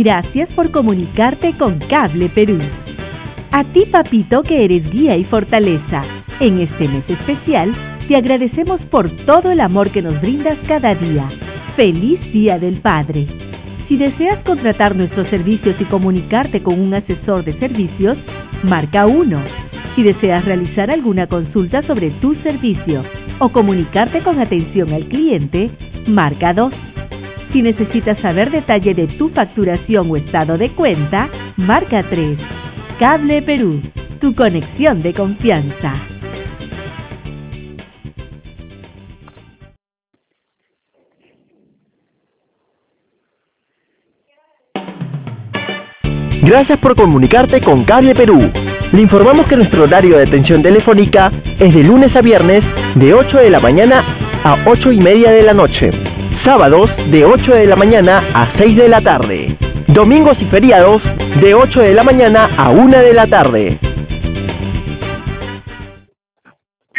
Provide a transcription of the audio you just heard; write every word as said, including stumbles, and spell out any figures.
Gracias por comunicarte con Cable Perú. A ti, papito, que eres guía y fortaleza. En este mes especial, te agradecemos por todo el amor que nos brindas cada día. ¡Feliz Día del Padre! Si deseas contratar nuestros servicios y comunicarte con un asesor de servicios, marca uno. Si deseas realizar alguna consulta sobre tu servicio o comunicarte con atención al cliente, marca dos. Si necesitas saber detalle de tu facturación o estado de cuenta, marca tres. Cable Perú, tu conexión de confianza. Gracias por comunicarte con Cable Perú. Le informamos que nuestro horario de atención telefónica es de lunes a viernes de ocho de la mañana a ocho y media de la noche. Sábados de ocho de la mañana a seis de la tarde. Domingos y feriados de ocho de la mañana a una de la tarde.